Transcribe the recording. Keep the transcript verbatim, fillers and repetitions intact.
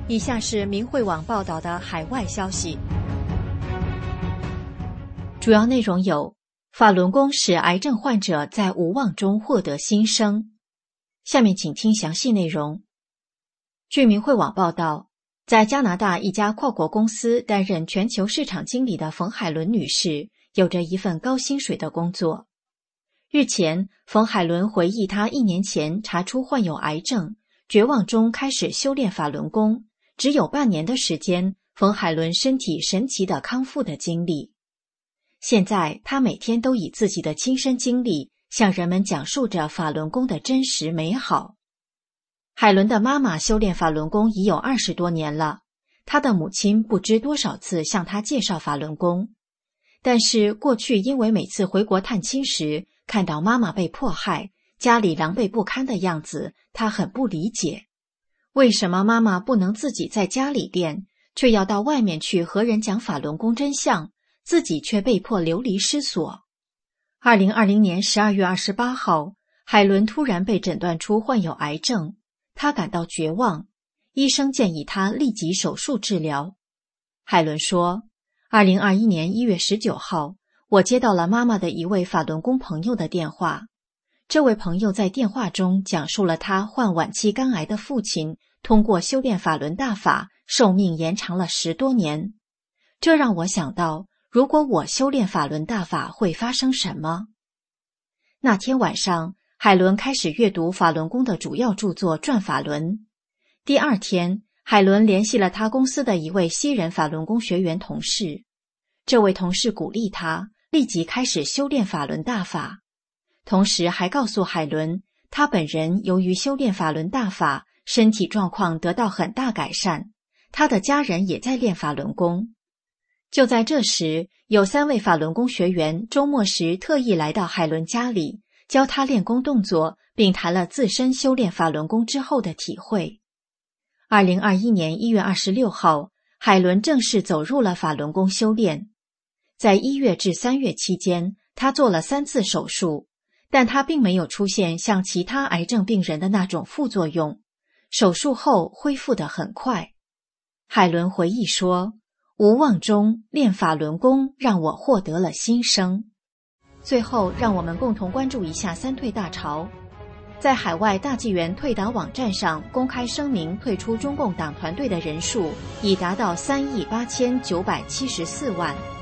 以下是明慧网报道的海外消息，主要内容有：法轮功使癌症患者在无望中获得新生。下面请听详细内容。据明慧网报道，在加拿大一家跨国公司担任全球市场经理的冯海伦女士，有着一份高薪水的工作。日前，冯海伦回忆她一年前查出患有癌症，绝望中开始修炼法轮功，只有半年的时间，冯海伦身体神奇的康复的经历。现在，她每天都以自己的亲身经历向人们讲述着法轮功的真实美好。海伦的妈妈修炼法轮功已有二十多年了，她的母亲不知多少次向她介绍法轮功，但是过去因为每次回国探亲时看到妈妈被迫害，家里狼狈不堪的样子，她很不理解，为什么妈妈不能自己在家里练，却要到外面去和人讲法轮功真相，自己却被迫流离失所。二零二零年十二月二十八号，海伦突然被诊断出患有癌症，她感到绝望，医生建议她立即手术治疗。海伦说，二零二一年一月十九号，我接到了妈妈的一位法轮功朋友的电话。这位朋友在电话中讲述了他患晚期肝癌的父亲通过修炼法轮大法，寿命延长了十多年。这让我想到，如果我修炼法轮大法会发生什么？那天晚上，海伦开始阅读法轮功的主要著作《转法轮》。第二天，海伦联系了他公司的一位西人法轮功学员同事。这位同事鼓励他立即开始修炼法轮大法，同时还告诉海伦，他本人由于修炼法轮大法，身体状况得到很大改善，他的家人也在练法轮功。就在这时，有三位法轮功学员周末时特意来到海伦家里，教他练功动作，并谈了自身修炼法轮功之后的体会。二零二一年一月二十六号，海伦正式走入了法轮功修炼。在一月至三月期间，他做了三次手术，但他并没有出现像其他癌症病人的那种副作用，手术后恢复得很快。海伦回忆说，无望中练法轮功让我获得了新生。最后，让我们共同关注一下三退大潮。在海外大纪元退党网站上公开声明退出中共党团队的人数已达到三亿八千九百七十四万。